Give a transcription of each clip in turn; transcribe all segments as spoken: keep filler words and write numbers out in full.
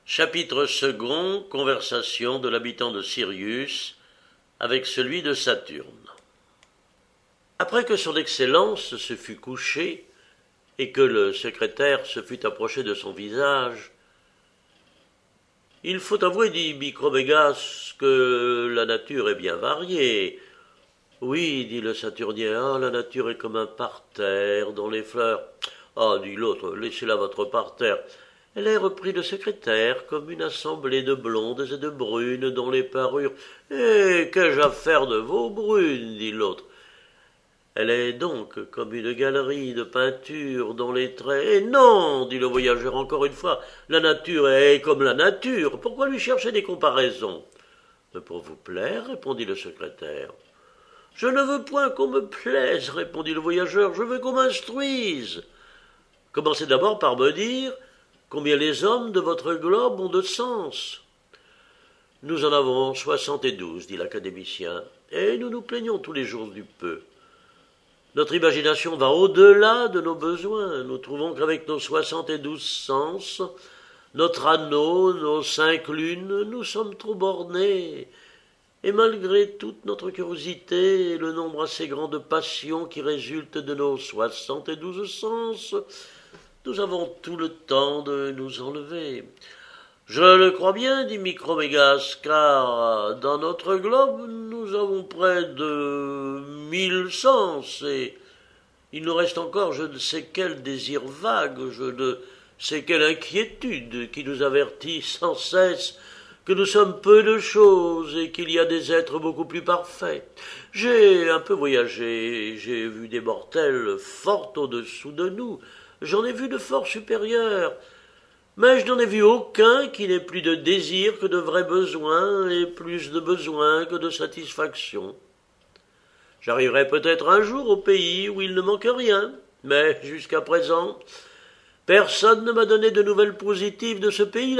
Chapitre second. Conversation de l'habitant de Sirius avec celui de Saturne. Après que son Excellence se fut couché et que le secrétaire se fut approché de son visage, « Il faut avouer, dit Micromégas, que la nature est bien variée. » « Oui, dit le Saturnien, ah, la nature est comme un parterre dont les fleurs... »« Ah, dit l'autre, laissez-la votre parterre. » « Elle est, reprit le secrétaire, comme une assemblée de blondes et de brunes dont les parures... »« Eh, qu'ai-je à faire de vos brunes, dit l'autre. »« Elle est donc comme une galerie de peinture dont les traits... »« Eh non, dit le voyageur encore une fois, la nature est comme la nature. Pourquoi lui chercher des comparaisons ?»« Mais pour vous plaire, répondit le secrétaire. »« Je ne veux point qu'on me plaise, répondit le voyageur, je veux qu'on m'instruise. Commencez d'abord par me dire... combien les hommes de votre globe ont de sens ? » ?»« Nous en avons soixante-et-douze, dit l'académicien, et nous nous plaignons tous les jours du peu. Notre imagination va au-delà de nos besoins. Nous trouvons qu'avec nos soixante-et-douze sens, notre anneau, nos cinq lunes, nous sommes trop bornés. Et malgré toute notre curiosité et le nombre assez grand de passions qui résultent de nos soixante-et-douze sens, nous avons tout le temps de nous enlever. Je le crois bien, dit Micromégas, car dans notre globe, nous avons près de mille sens, et il nous reste encore je ne sais quel désir vague, je ne sais quelle inquiétude qui nous avertit sans cesse que nous sommes peu de choses et qu'il y a des êtres beaucoup plus parfaits. J'ai un peu voyagé, j'ai vu des mortels fort au-dessous de nous, j'en ai vu de fort supérieurs, mais je n'en ai vu aucun qui n'ait plus de désir que de vrais besoins et plus de besoins que de satisfaction. J'arriverai peut-être un jour au pays où il ne manque rien, mais jusqu'à présent, personne ne m'a donné de nouvelles positives de ce pays-là. »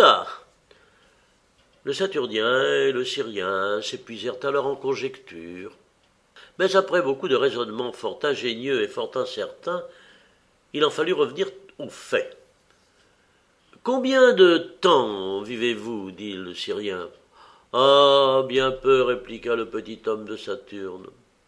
Le Saturnien et le Syrien s'épuisèrent alors en conjectures, mais après beaucoup de raisonnements fort ingénieux et fort incertains, il en fallut revenir aux faits. « Combien de temps vivez-vous » dit le Syrien. « Ah, bien peu, répliqua le petit homme de Saturne. »«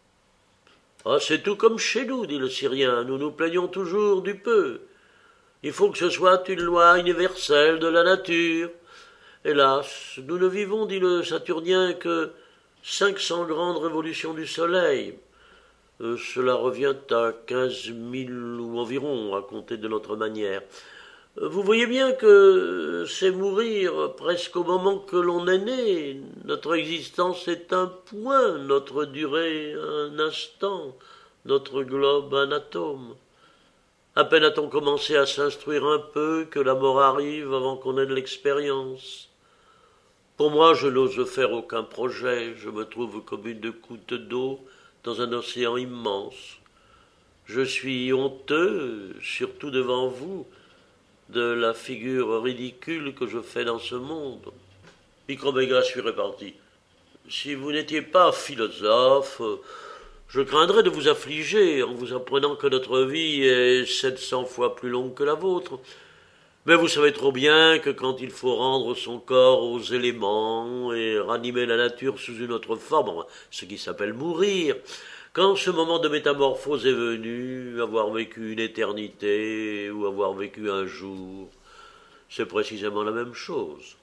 Ah, c'est tout comme chez nous, dit le Syrien, nous nous plaignons toujours du peu. Il faut que ce soit une loi universelle de la nature. Hélas, nous ne vivons, dit le Saturnien, que cinq cents grandes révolutions du soleil. Euh, cela revient à quinze mille ou environ, à compter de notre manière. Vous voyez bien que c'est mourir presque au moment que l'on est né. Notre existence est un point, notre durée un instant, notre globe un atome. À peine a-t-on commencé à s'instruire un peu que la mort arrive avant qu'on ait de l'expérience. Pour moi, je n'ose faire aucun projet, je me trouve comme une goutte d'eau dans un océan immense. Je suis honteux, surtout devant vous, de la figure ridicule que je fais dans ce monde. Micromégas fut réparti. Si vous n'étiez pas philosophe, je craindrais de vous affliger en vous apprenant que notre vie est sept cents fois plus longue que la vôtre. Mais vous savez trop bien que quand il faut rendre son corps aux éléments et ranimer la nature sous une autre forme, ce qui s'appelle mourir, quand ce moment de métamorphose est venu, avoir vécu une éternité ou avoir vécu un jour, c'est précisément la même chose.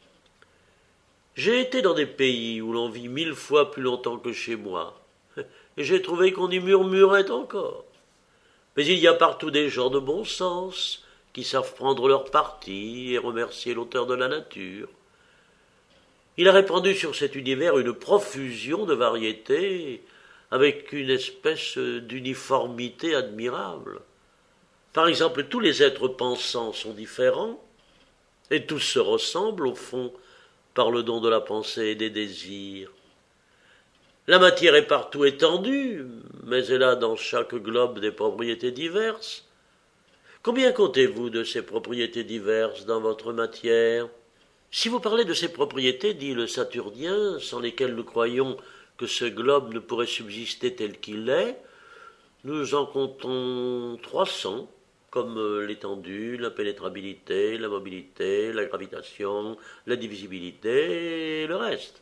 J'ai été dans des pays où l'on vit mille fois plus longtemps que chez moi, et j'ai trouvé qu'on y murmurait encore. Mais il y a partout des gens de bon sens, qui savent prendre leur parti et remercier l'auteur de la nature. Il a répandu sur cet univers une profusion de variétés, avec une espèce d'uniformité admirable. Par exemple, tous les êtres pensants sont différents, et tous se ressemblent, au fond, par le don de la pensée et des désirs. La matière est partout étendue, mais elle a dans chaque globe des propriétés diverses. Combien comptez-vous de ces propriétés diverses dans votre matière ? Si vous parlez de ces propriétés, dit le Saturnien, sans lesquelles nous croyons que ce globe ne pourrait subsister tel qu'il est, nous en comptons trois cents, comme l'étendue, l'impénétrabilité, la mobilité, la gravitation, la divisibilité et le reste.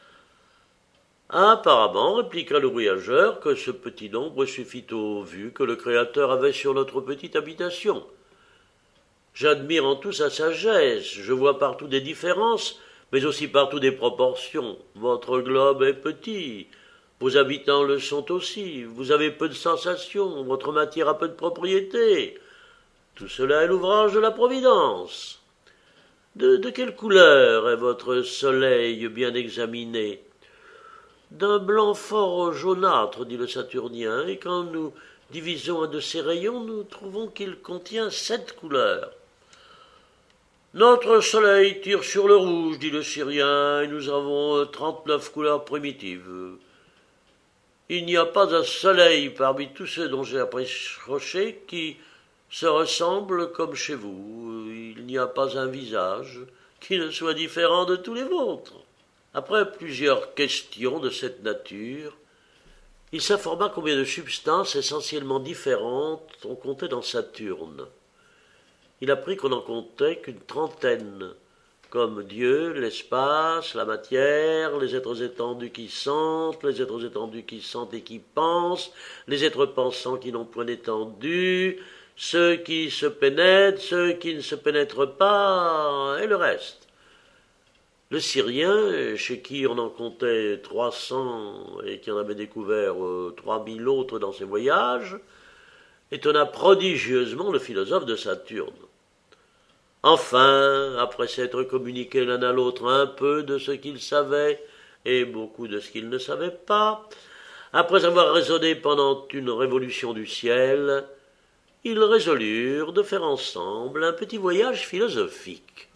Apparemment, répliqua le voyageur, que ce petit nombre suffit aux vues que le Créateur avait sur notre petite habitation. J'admire en tout sa sagesse, je vois partout des différences, mais aussi partout des proportions. Votre globe est petit, vos habitants le sont aussi, vous avez peu de sensations, votre matière a peu de propriétés. Tout cela est l'ouvrage de la Providence. De, de quelle couleur est votre soleil bien examiné? D'un blanc fort jaunâtre, dit le Saturnien, et quand nous divisons un de ses rayons, nous trouvons qu'il contient sept couleurs. Notre soleil tire sur le rouge, dit le Syrien, et nous avons trente-neuf couleurs primitives. Il n'y a pas un soleil parmi tous ceux dont j'ai approché qui se ressemble comme chez vous. Il n'y a pas un visage qui ne soit différent de tous les vôtres. Après plusieurs questions de cette nature, il s'informa combien de substances essentiellement différentes on comptait dans Saturne. Il apprit qu'on n'en comptait qu'une trentaine, comme Dieu, l'espace, la matière, les êtres étendus qui sentent, les êtres étendus qui sentent et qui pensent, les êtres pensants qui n'ont point d'étendue, ceux qui se pénètrent, ceux qui ne se pénètrent pas, et le reste. Le Syrien, chez qui on en comptait trois cents et qui en avait découvert trois mille autres dans ses voyages, étonna prodigieusement le philosophe de Saturne. Enfin, après s'être communiqué l'un à l'autre un peu de ce qu'ils savaient et beaucoup de ce qu'ils ne savaient pas, après avoir raisonné pendant une révolution du ciel, ils résolurent de faire ensemble un petit voyage philosophique.